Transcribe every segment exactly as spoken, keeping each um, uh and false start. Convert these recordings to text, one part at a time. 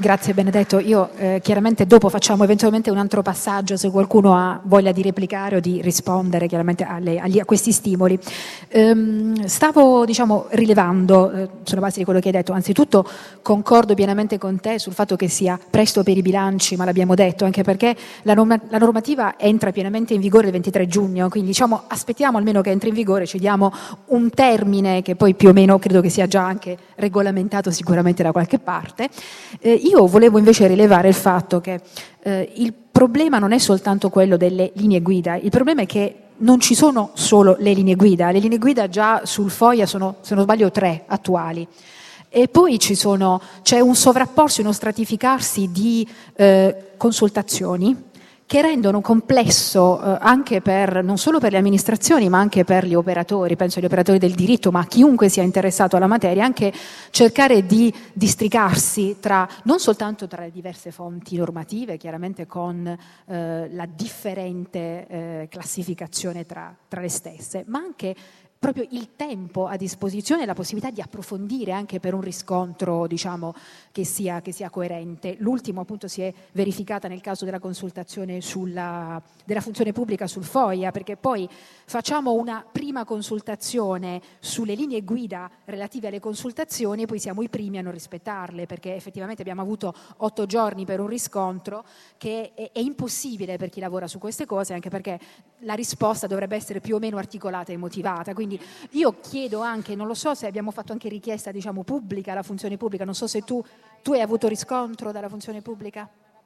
Grazie Benedetto, io eh, chiaramente dopo facciamo eventualmente un altro passaggio se qualcuno ha voglia di replicare o di rispondere chiaramente alle, agli, a questi stimoli. Ehm, stavo diciamo rilevando eh, sulla base di quello che hai detto, anzitutto concordo pienamente con te sul fatto che sia presto per i bilanci, ma l'abbiamo detto, anche perché la, norma, la normativa entra pienamente in vigore il ventitré giugno, quindi diciamo aspettiamo almeno che entri in vigore, ci diamo un termine che poi più o meno credo che sia già anche regolamentato sicuramente da qualche parte. Eh, io volevo invece rilevare il fatto che eh, il problema non è soltanto quello delle linee guida, il problema è che non ci sono solo le linee guida, le linee guida già sul FOIA sono, se non sbaglio, tre attuali. E poi ci sono, c'è un sovrapporsi, uno stratificarsi di eh, consultazioni che rendono complesso eh, anche per, non solo per le amministrazioni, ma anche per gli operatori, penso agli operatori del diritto, ma chiunque sia interessato alla materia, anche cercare di districarsi tra, non soltanto tra le diverse fonti normative, chiaramente con eh, la differente eh, classificazione tra, tra le stesse, ma anche proprio il tempo a disposizione e la possibilità di approfondire anche per un riscontro, diciamo, che sia, che sia coerente. L'ultimo appunto si è verificata nel caso della consultazione sulla, della funzione pubblica sul FOIA, perché poi facciamo una prima consultazione sulle linee guida relative alle consultazioni e poi siamo i primi a non rispettarle, perché effettivamente abbiamo avuto otto giorni per un riscontro che è, è impossibile per chi lavora su queste cose, anche perché la risposta dovrebbe essere più o meno articolata e motivata. Quindi io chiedo anche, non lo so se abbiamo fatto anche richiesta diciamo pubblica alla funzione pubblica, non so se tu, tu hai avuto riscontro dalla funzione pubblica?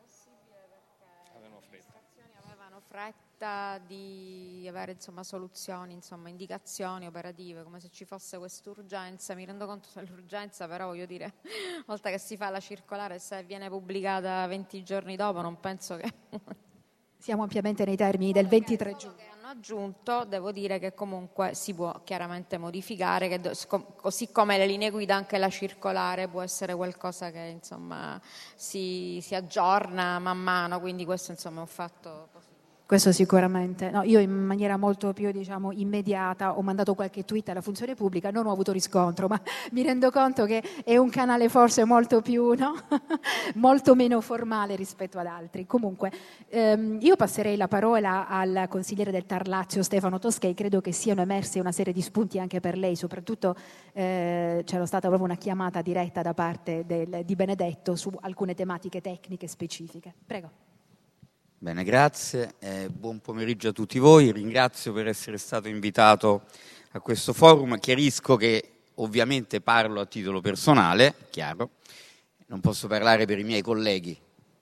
Avevano fretta. Avevano fretta di avere insomma soluzioni, insomma indicazioni operative, come se ci fosse quest'urgenza. Mi rendo conto dell'urgenza, però voglio dire, volta che si fa la circolare, se viene pubblicata venti giorni dopo, non penso che... Siamo ampiamente nei termini del ventitré giugno. Che hanno aggiunto, devo dire che comunque si può chiaramente modificare, che do, così come le linee guida anche la circolare può essere qualcosa che insomma si, si aggiorna man mano, quindi questo insomma è un fatto positivo. Questo sicuramente. No, io in maniera molto più diciamo immediata ho mandato qualche tweet alla funzione pubblica, non ho avuto riscontro, ma mi rendo conto che è un canale forse molto più, no? molto meno formale rispetto ad altri. Comunque, ehm, io passerei la parola al consigliere del Tar Lazio Stefano Toschei, credo che siano emersi una serie di spunti anche per lei, soprattutto eh, c'era stata proprio una chiamata diretta da parte del, di Benedetto su alcune tematiche tecniche specifiche. Prego. Bene, grazie, eh, buon pomeriggio a tutti voi, ringrazio per essere stato invitato a questo forum, chiarisco che ovviamente parlo a titolo personale, chiaro, non posso parlare per i miei colleghi,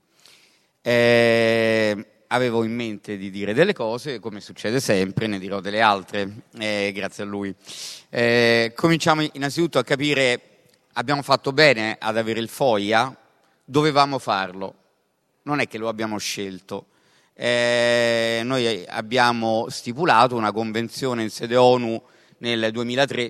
eh, avevo in mente di dire delle cose, come succede sempre, ne dirò delle altre, eh, grazie a lui. Eh, cominciamo innanzitutto a capire, abbiamo fatto bene ad avere il FOIA, dovevamo farlo. Non è che lo abbiamo scelto, eh, noi abbiamo stipulato una convenzione in sede ONU nel duemilatré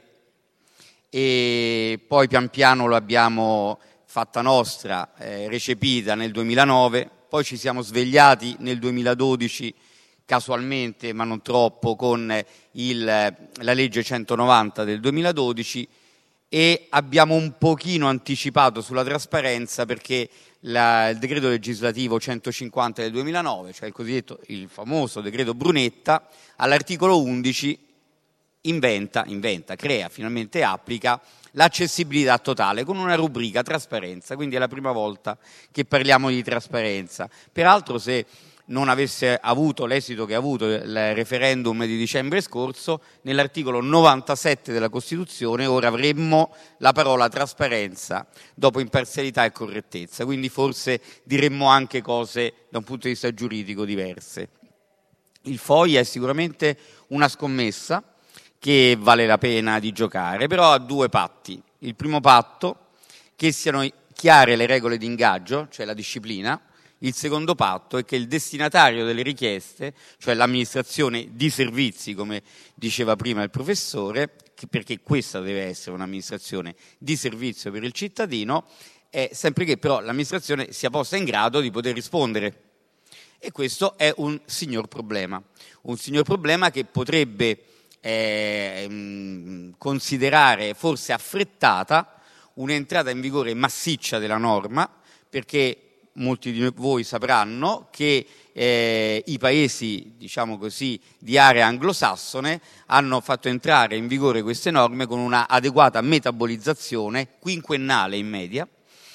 e poi pian piano l'abbiamo fatta nostra, eh, recepita nel duemilanove, poi ci siamo svegliati nel duemiladodici casualmente, ma non troppo, con il, la legge centonovanta del duemiladodici e abbiamo un pochino anticipato sulla trasparenza perché la, il decreto legislativo centocinquanta del duemilanove, cioè il cosiddetto, il famoso decreto Brunetta, all'articolo undici inventa, inventa, crea, finalmente applica l'accessibilità totale con una rubrica trasparenza, quindi è la prima volta che parliamo di trasparenza. Peraltro se non avesse avuto l'esito che ha avuto il referendum di dicembre scorso, nell'articolo novantasette della Costituzione ora avremmo la parola trasparenza dopo imparzialità e correttezza, quindi forse diremmo anche cose da un punto di vista giuridico diverse. Il FOIA è sicuramente una scommessa che vale la pena di giocare, però ha due patti. Il primo patto, che siano chiare le regole di ingaggio, cioè la disciplina. Il secondo patto è che il destinatario delle richieste, cioè l'amministrazione di servizi, come diceva prima il professore, perché questa deve essere un'amministrazione di servizio per il cittadino, è sempre che però l'amministrazione sia posta in grado di poter rispondere. E questo è un signor problema, un signor problema che potrebbe eh, considerare forse affrettata un'entrata in vigore massiccia della norma, perché molti di voi sapranno che eh, i paesi, diciamo così, di area anglosassone hanno fatto entrare in vigore queste norme con una adeguata metabolizzazione quinquennale in media,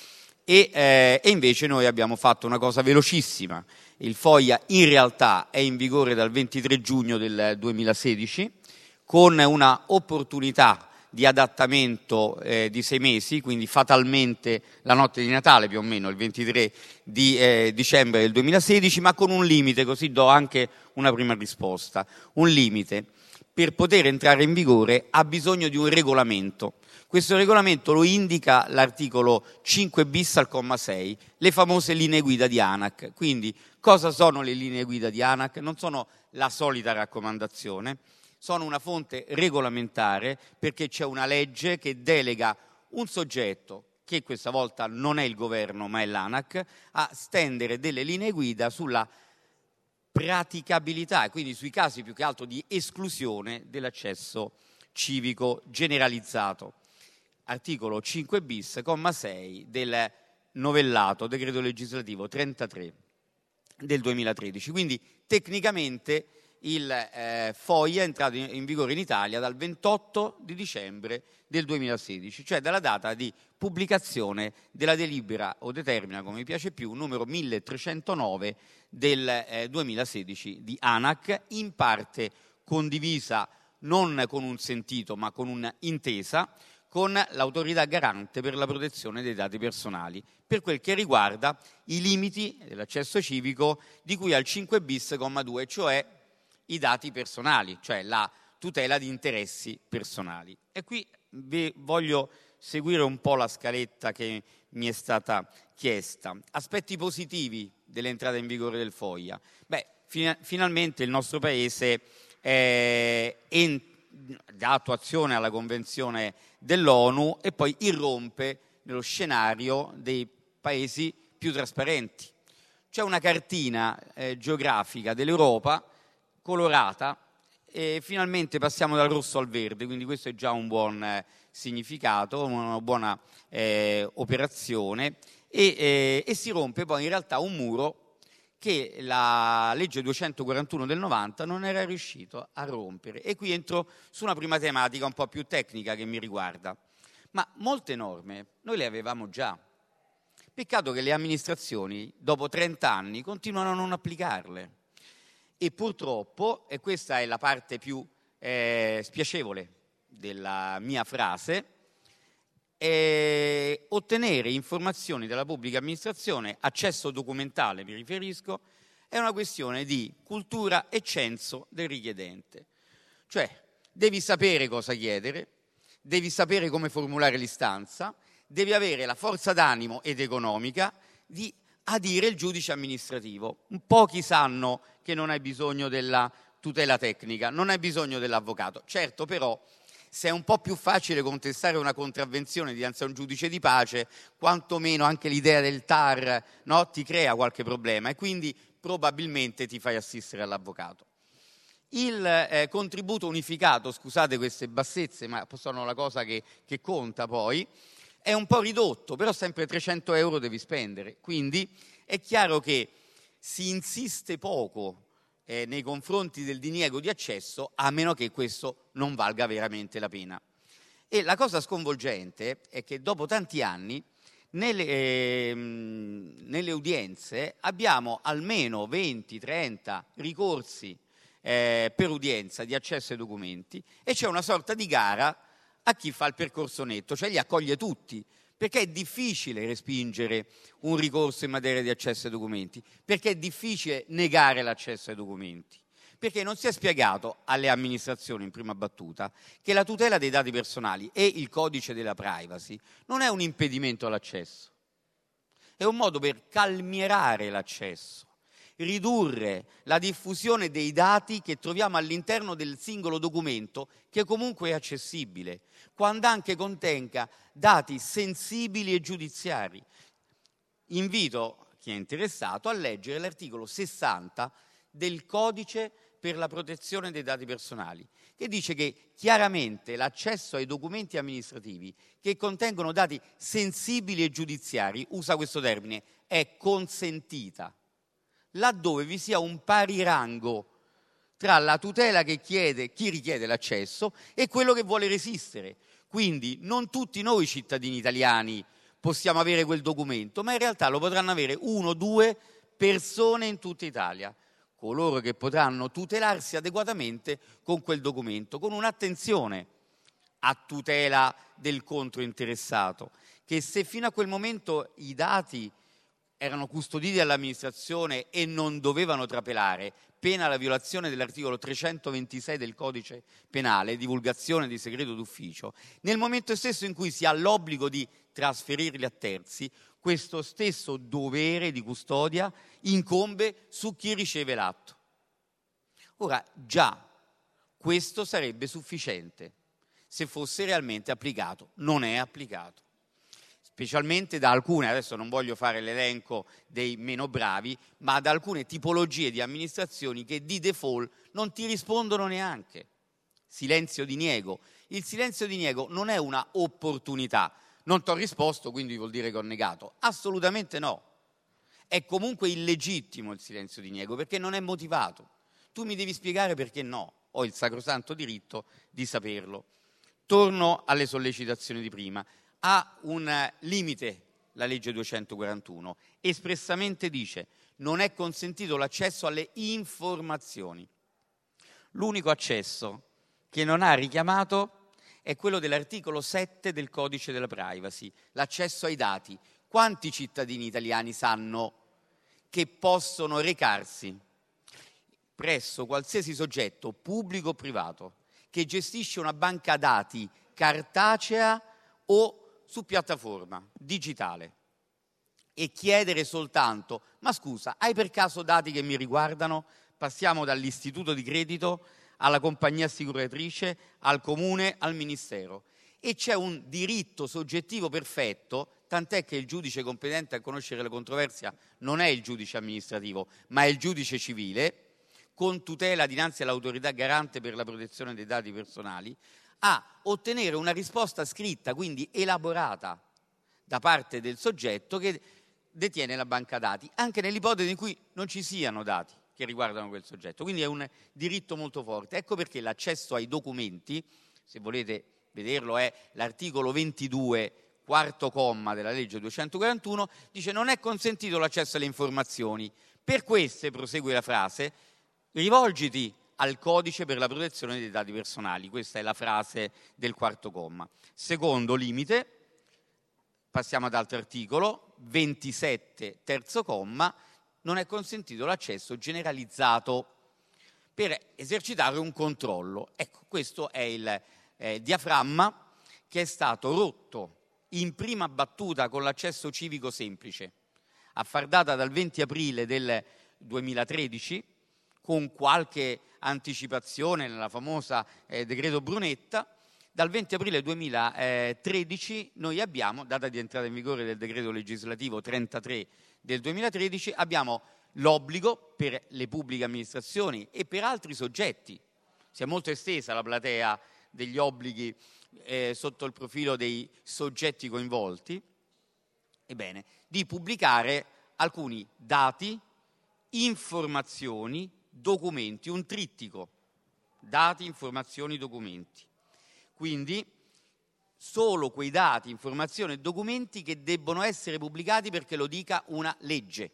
e, eh, e invece noi abbiamo fatto una cosa velocissima. Il FOIA in realtà è in vigore dal ventitré giugno del duemilasedici, con una opportunità di adattamento eh, di sei mesi, quindi fatalmente la notte di Natale più o meno, il ventitré di eh, dicembre del duemilasedici, ma con un limite, così do anche una prima risposta. Un limite: per poter entrare in vigore ha bisogno di un regolamento. Questo regolamento lo indica l'articolo cinque bis al comma sei, le famose linee guida di ANAC. Quindi cosa sono le linee guida di ANAC? Non sono la solita raccomandazione, sono una fonte regolamentare, perché c'è una legge che delega un soggetto, che questa volta non è il governo ma è l'ANAC, a stendere delle linee guida sulla praticabilità e quindi sui casi più che altro di esclusione dell'accesso civico generalizzato. Articolo cinque bis, comma sei del novellato decreto legislativo trentatré del duemilatredici. Quindi tecnicamente il eh, FOIA è entrato in, in vigore in Italia dal ventotto di dicembre del duemilasedici, cioè dalla data di pubblicazione della delibera o determina, come mi piace più, numero milletrecentonove del eh, duemilasedici di ANAC, in parte condivisa non con un sentito ma con un'intesa con l'autorità garante per la protezione dei dati personali, per quel che riguarda i limiti dell'accesso civico di cui al cinque bis, comma due, cioè i dati personali, cioè la tutela di interessi personali. E qui vi voglio seguire un po' la scaletta che mi è stata chiesta. Aspetti positivi dell'entrata in vigore del FOIA. Beh, fin- finalmente il nostro Paese eh, en- dà attuazione alla Convenzione dell'ONU e poi irrompe nello scenario dei Paesi più trasparenti. C'è una cartina eh, geografica dell'Europa colorata e finalmente passiamo dal rosso al verde, quindi questo è già un buon eh, significato, una buona eh, operazione e, eh, e si rompe poi in realtà un muro che la legge duecentoquarantuno del novanta non era riuscito a rompere. E qui entro su una prima tematica un po' più tecnica che mi riguarda. Ma molte norme noi le avevamo già. Peccato che le amministrazioni dopo trenta anni continuano a non applicarle. E purtroppo, e questa è la parte più eh, spiacevole della mia frase, eh, ottenere informazioni dalla pubblica amministrazione, accesso documentale mi riferisco, è una questione di cultura e censo del richiedente. Cioè, devi sapere cosa chiedere, devi sapere come formulare l'istanza, devi avere la forza d'animo ed economica di adire il giudice amministrativo. Pochi sanno che non hai bisogno della tutela tecnica, non hai bisogno dell'avvocato. Certo, però, se è un po' più facile contestare una contravvenzione dinanzi a un giudice di pace, quantomeno anche l'idea del T A R, no, ti crea qualche problema e quindi probabilmente ti fai assistere all'avvocato. Il eh, contributo unificato, scusate queste bassezze, ma sono la cosa che, che conta poi, è un po' ridotto, però sempre trecento euro devi spendere, quindi è chiaro che si insiste poco eh, nei confronti del diniego di accesso, a meno che questo non valga veramente la pena. E la cosa sconvolgente è che dopo tanti anni nelle, eh, nelle udienze abbiamo almeno venti trenta ricorsi eh, per udienza di accesso ai documenti e c'è una sorta di gara a chi fa il percorso netto, cioè li accoglie tutti, perché è difficile respingere un ricorso in materia di accesso ai documenti, perché è difficile negare l'accesso ai documenti, perché non si è spiegato alle amministrazioni in prima battuta che la tutela dei dati personali e il codice della privacy non è un impedimento all'accesso, è un modo per calmierare l'accesso, ridurre la diffusione dei dati che troviamo all'interno del singolo documento, che comunque è accessibile, quando anche contenga dati sensibili e giudiziari. Invito chi è interessato a leggere l'articolo sessanta del codice per la protezione dei dati personali, che dice che chiaramente l'accesso ai documenti amministrativi che contengono dati sensibili e giudiziari, usa questo termine, è consentita, laddove vi sia un pari rango tra la tutela che chiede chi richiede l'accesso e quello che vuole resistere. Quindi non tutti noi cittadini italiani possiamo avere quel documento, ma in realtà lo potranno avere uno o due persone in tutta Italia, coloro che potranno tutelarsi adeguatamente con quel documento, con un'attenzione a tutela del controinteressato, che se fino a quel momento i dati erano custoditi dall'amministrazione e non dovevano trapelare, pena la violazione dell'articolo trecentoventisei del Codice Penale, divulgazione di segreto d'ufficio, nel momento stesso in cui si ha l'obbligo di trasferirli a terzi, questo stesso dovere di custodia incombe su chi riceve l'atto. Ora, già questo sarebbe sufficiente se fosse realmente applicato. Non è applicato, specialmente da alcune, adesso non voglio fare l'elenco dei meno bravi, ma da alcune tipologie di amministrazioni che di default non ti rispondono neanche. Silenzio diniego. Il silenzio diniego non è una opportunità. Non ti ho risposto, quindi vuol dire che ho negato. Assolutamente no. È comunque illegittimo il silenzio diniego perché non è motivato. Tu mi devi spiegare perché no. Ho il sacrosanto diritto di saperlo. Torno alle sollecitazioni di prima. Ha un limite la legge duecentoquarantuno. Espressamente dice: non è consentito l'accesso alle informazioni. L'unico accesso che non ha richiamato è quello dell'articolo sette del Codice della Privacy, l'accesso ai dati. Quanti cittadini italiani sanno che possono recarsi presso qualsiasi soggetto, pubblico o privato, che gestisce una banca dati cartacea o su piattaforma digitale e chiedere soltanto: ma scusa, hai per caso dati che mi riguardano? Passiamo dall'istituto di credito alla compagnia assicuratrice, al comune, al ministero. E c'è un diritto soggettivo perfetto, tant'è che il giudice competente a conoscere la controversia non è il giudice amministrativo, ma è il giudice civile, con tutela dinanzi all'autorità garante per la protezione dei dati personali, a ottenere una risposta scritta, quindi elaborata, da parte del soggetto che detiene la banca dati, anche nell'ipotesi in cui non ci siano dati che riguardano quel soggetto. Quindi è un diritto molto forte. Ecco perché l'accesso ai documenti, se volete vederlo, è l'articolo ventidue, quarto comma della legge duecentoquarantuno, dice: non è consentito l'accesso alle informazioni. Per queste, prosegue la frase, rivolgiti al codice per la protezione dei dati personali. Questa è la frase del quarto comma. Secondo limite, passiamo ad altro articolo, ventisette, terzo comma, non è consentito l'accesso generalizzato per esercitare un controllo. Ecco, questo è il eh, diaframma che è stato rotto in prima battuta con l'accesso civico semplice, a far data dal venti aprile del duemilatredici, con qualche anticipazione nella famosa eh, decreto Brunetta. Dal venti aprile duemilatredici noi abbiamo, data di entrata in vigore del decreto legislativo trentatré del duemilatredici, abbiamo l'obbligo per le pubbliche amministrazioni e per altri soggetti, si è molto estesa la platea degli obblighi eh, sotto il profilo dei soggetti coinvolti, ebbene, di pubblicare alcuni dati, informazioni, documenti, un trittico, dati, informazioni, documenti. Quindi solo quei dati, informazioni e documenti che debbono essere pubblicati perché lo dica una legge,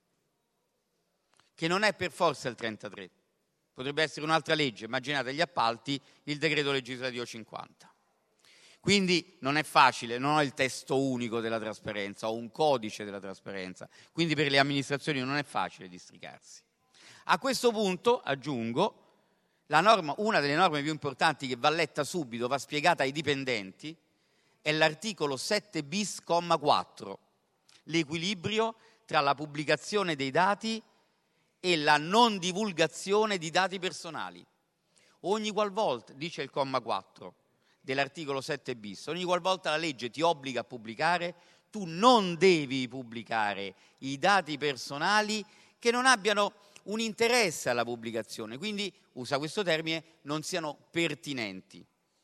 che non è per forza il trentatré, potrebbe essere un'altra legge, immaginate gli appalti, il decreto legislativo cinquanta. Quindi non è facile, non ho il testo unico della trasparenza, ho un codice della trasparenza, quindi per le amministrazioni non è facile districarsi. A questo punto aggiungo la norma, una delle norme più importanti che va letta subito, va spiegata ai dipendenti, è l'articolo sette bis, comma quattro, l'equilibrio tra la pubblicazione dei dati e la non divulgazione di dati personali. Ogni qualvolta, dice il comma quattro dell'articolo sette bis, ogni qualvolta la legge ti obbliga a pubblicare, tu non devi pubblicare i dati personali che non abbiano un interesse alla pubblicazione, quindi, usa questo termine, non siano pertinenti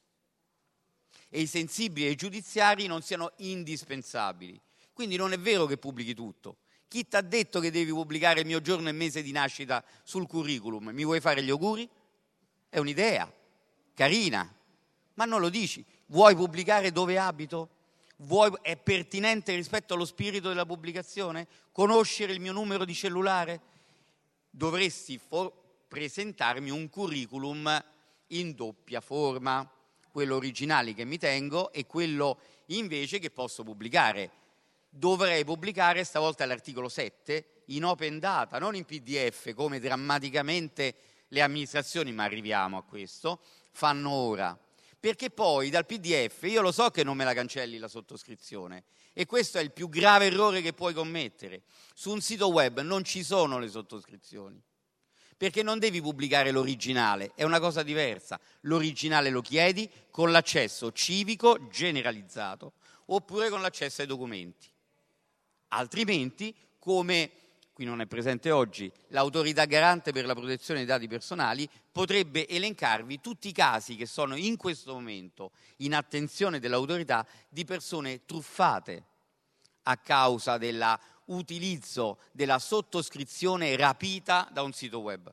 e i sensibili e i giudiziari non siano indispensabili. Quindi non è vero che pubblichi tutto. Chi ti ha detto che devi pubblicare il mio giorno e mese di nascita sul curriculum? Mi vuoi fare gli auguri? È un'idea carina, ma non lo dici. Vuoi pubblicare dove abito? Vuoi, è pertinente rispetto allo spirito della pubblicazione? Conoscere il mio numero di cellulare? Dovresti for- presentarmi un curriculum in doppia forma, quello originale che mi tengo e quello invece che posso pubblicare. Dovrei pubblicare stavolta l'articolo sette in open data, non in P D F come drammaticamente le amministrazioni, ma arriviamo a questo, fanno ora. Perché poi dal P D F io lo so che non me la cancelli la sottoscrizione e questo è il più grave errore che puoi commettere. Su un sito web non ci sono le sottoscrizioni, perché non devi pubblicare l'originale, è una cosa diversa. L'originale lo chiedi con l'accesso civico generalizzato oppure con l'accesso ai documenti. Altrimenti, come qui non è presente oggi, l'autorità garante per la protezione dei dati personali potrebbe elencarvi tutti i casi che sono in questo momento in attenzione dell'autorità di persone truffate a causa dell'utilizzo della sottoscrizione rapita da un sito web.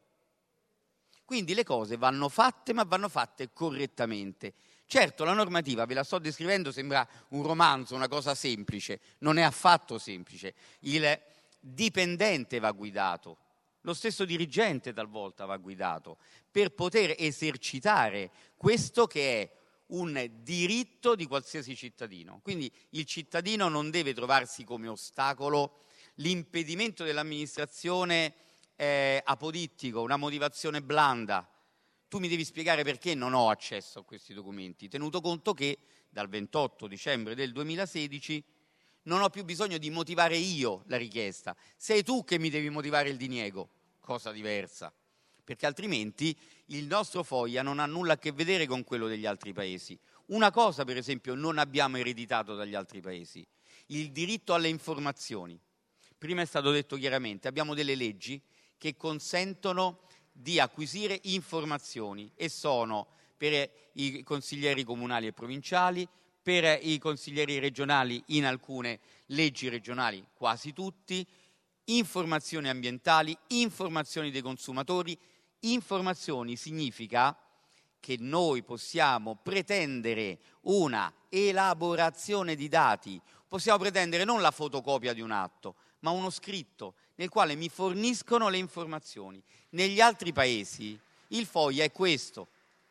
Quindi le cose vanno fatte, ma vanno fatte correttamente. Certo, la normativa, ve la sto descrivendo, sembra un romanzo, una cosa semplice, non è affatto semplice. Il dipendente va guidato, lo stesso dirigente talvolta va guidato, per poter esercitare questo che è un diritto di qualsiasi cittadino. Quindi il cittadino non deve trovarsi come ostacolo l'impedimento dell'amministrazione eh, apodittico, una motivazione blanda. Tu mi devi spiegare perché non ho accesso a questi documenti, tenuto conto che dal ventotto dicembre del duemilasedici non ho più bisogno di motivare io la richiesta, sei tu che mi devi motivare il diniego, cosa diversa, perché altrimenti il nostro FOIA non ha nulla a che vedere con quello degli altri paesi. Una cosa, per esempio, non abbiamo ereditato dagli altri paesi, il diritto alle informazioni. Prima è stato detto chiaramente, abbiamo delle leggi che consentono di acquisire informazioni e sono per i consiglieri comunali e provinciali, per i consiglieri regionali in alcune leggi regionali, quasi tutti, informazioni ambientali, informazioni dei consumatori. Informazioni significa che noi possiamo pretendere una elaborazione di dati, possiamo pretendere non la fotocopia di un atto, ma uno scritto nel quale mi forniscono le informazioni. Negli altri paesi il FOIA è questo.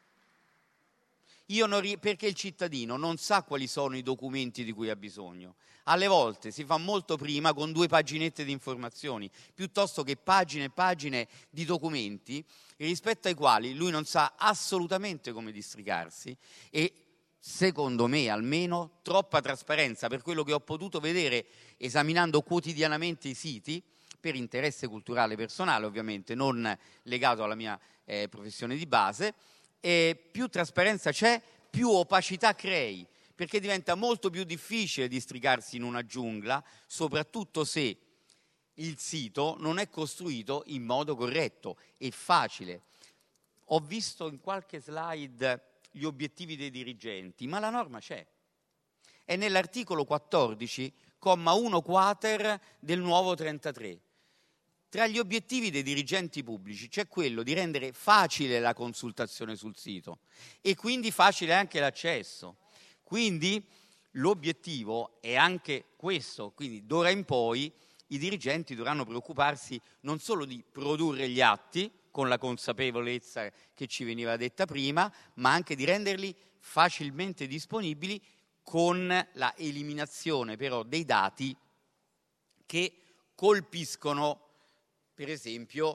Io non ri- perché il cittadino non sa quali sono i documenti di cui ha bisogno. Alle volte si fa molto prima con due paginette di informazioni, piuttosto che pagine e pagine di documenti rispetto ai quali lui non sa assolutamente come districarsi e, secondo me almeno, troppa trasparenza per quello che ho potuto vedere esaminando quotidianamente i siti, per interesse culturale personale ovviamente, non legato alla mia eh, professione di base. E più trasparenza c'è, più opacità crei, perché diventa molto più difficile districarsi in una giungla, soprattutto se il sito non è costruito in modo corretto e facile. Ho visto in qualche slide gli obiettivi dei dirigenti, ma la norma c'è. È nell'articolo quattordici, comma uno quater del nuovo trentatré. Tra gli obiettivi dei dirigenti pubblici c'è quello di rendere facile la consultazione sul sito e quindi facile anche l'accesso. Quindi l'obiettivo è anche questo, quindi d'ora in poi i dirigenti dovranno preoccuparsi non solo di produrre gli atti con la consapevolezza che ci veniva detta prima, ma anche di renderli facilmente disponibili con la eliminazione però dei dati che colpiscono per esempio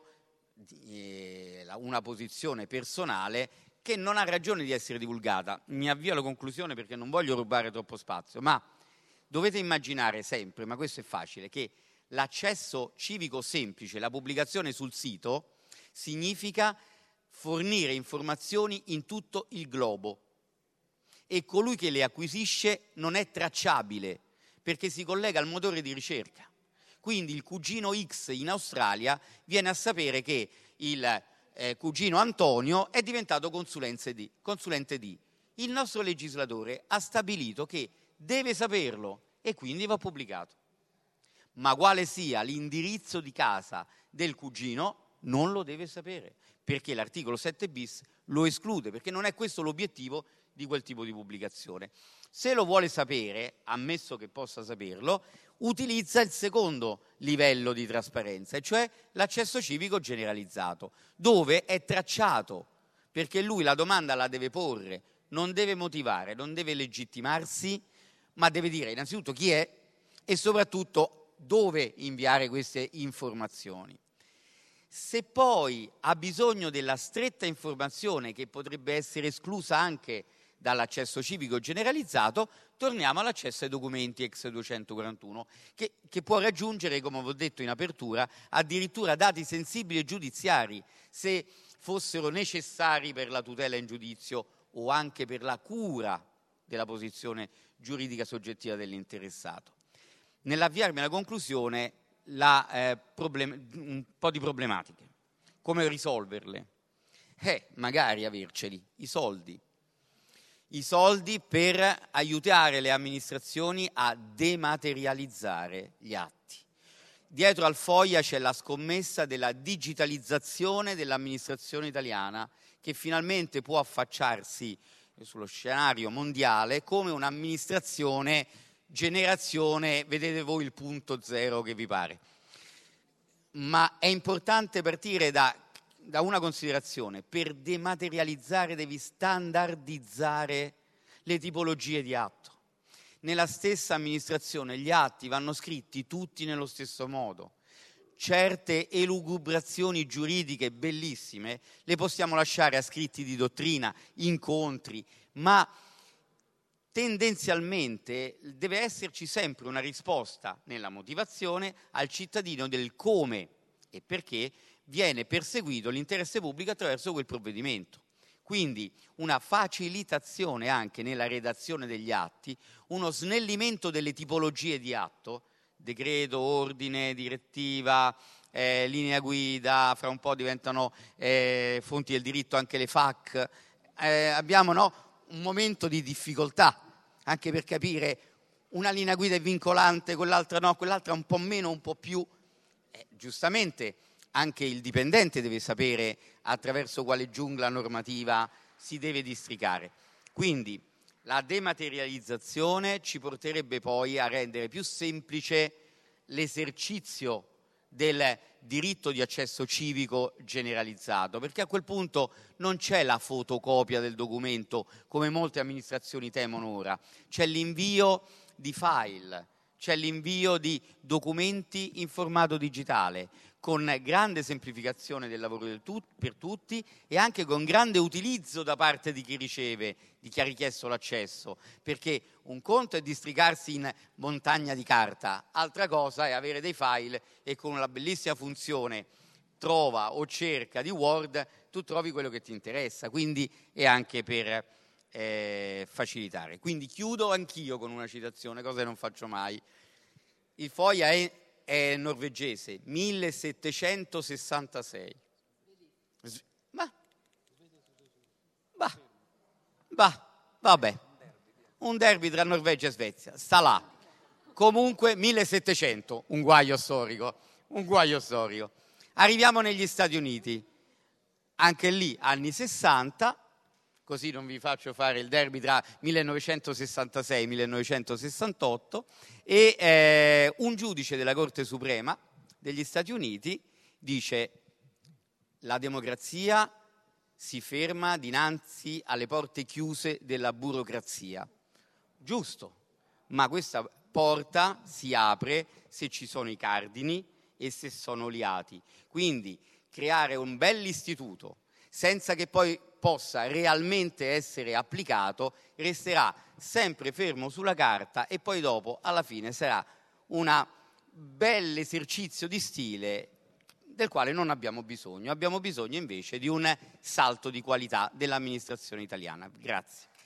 una posizione personale che non ha ragione di essere divulgata. Mi avvio alla conclusione perché non voglio rubare troppo spazio, ma dovete immaginare sempre, ma questo è facile, che l'accesso civico semplice, la pubblicazione sul sito, significa fornire informazioni in tutto il globo e colui che le acquisisce non è tracciabile perché si collega al motore di ricerca. Quindi il cugino X in Australia viene a sapere che il eh, cugino Antonio è diventato consulente D, consulente D. Il nostro legislatore ha stabilito che deve saperlo e quindi va pubblicato. Ma quale sia l'indirizzo di casa del cugino non lo deve sapere, perché l'articolo sette bis lo esclude, perché non è questo l'obiettivo di quel tipo di pubblicazione. Se lo vuole sapere, ammesso che possa saperlo, utilizza il secondo livello di trasparenza, e cioè l'accesso civico generalizzato, dove è tracciato, perché lui la domanda la deve porre, non deve motivare, non deve legittimarsi, ma deve dire innanzitutto chi è e soprattutto dove inviare queste informazioni. Se poi ha bisogno della stretta informazione, che potrebbe essere esclusa anche dall'accesso civico generalizzato, torniamo all'accesso ai documenti ex duecentoquarantuno, che, che può raggiungere, come ho detto in apertura, addirittura dati sensibili e giudiziari, se fossero necessari per la tutela in giudizio o anche per la cura della posizione giuridica soggettiva dell'interessato. Nell'avviarmi alla conclusione, la, eh, problem- un po' di problematiche. Come risolverle? Eh, magari averceli, i soldi. I soldi per aiutare le amministrazioni a dematerializzare gli atti. Dietro al FOIA c'è la scommessa della digitalizzazione dell'amministrazione italiana, che finalmente può affacciarsi sullo scenario mondiale come un'amministrazione generazione, vedete voi il punto zero che vi pare. Ma è importante partire da, da una considerazione: per dematerializzare devi standardizzare le tipologie di atto. Nella stessa amministrazione gli atti vanno scritti tutti nello stesso modo. Certe elucubrazioni giuridiche bellissime le possiamo lasciare a scritti di dottrina, incontri, ma tendenzialmente deve esserci sempre una risposta nella motivazione al cittadino del come e perché viene perseguito l'interesse pubblico attraverso quel provvedimento. Quindi una facilitazione anche nella redazione degli atti, uno snellimento delle tipologie di atto, decreto, ordine, direttiva, eh, linea guida, fra un po' diventano eh, fonti del diritto anche le F A Q. Eh, abbiamo no, un momento di difficoltà anche per capire una linea guida è vincolante, quell'altra no, quell'altra un po' meno, un po' più. Eh, giustamente anche il dipendente deve sapere attraverso quale giungla normativa si deve districare. Quindi la dematerializzazione ci porterebbe poi a rendere più semplice l'esercizio del diritto di accesso civico generalizzato, perché a quel punto non c'è la fotocopia del documento come molte amministrazioni temono ora, c'è l'invio di file, c'è l'invio di documenti in formato digitale, con grande semplificazione del lavoro del tut- per tutti e anche con grande utilizzo da parte di chi riceve, di chi ha richiesto l'accesso, perché un conto è districarsi in montagna di carta, altra cosa è avere dei file e con la bellissima funzione trova o cerca di Word tu trovi quello che ti interessa, quindi è anche per eh, facilitare. Quindi chiudo anch'io con una citazione, cosa che non faccio mai. Il FOIA è è norvegese, millesettecentosessantasei. Ma, bah, bah, vabbè, un derby tra Norvegia e Svezia, sta là. Comunque millesettecento, un guaio storico, un guaio storico. Arriviamo negli Stati Uniti, anche lì anni sessanta, così non vi faccio fare il derby tra millenovecentosessantasei e millenovecentosessantotto, e eh, un giudice della Corte Suprema degli Stati Uniti dice: la democrazia si ferma dinanzi alle porte chiuse della burocrazia. Giusto, ma questa porta si apre se ci sono i cardini e se sono oliati. Quindi creare un bell'istituto senza che poi possa realmente essere applicato resterà sempre fermo sulla carta e poi dopo alla fine sarà un bel esercizio di stile del quale non abbiamo bisogno. Abbiamo bisogno invece di un salto di qualità dell'amministrazione italiana. Grazie.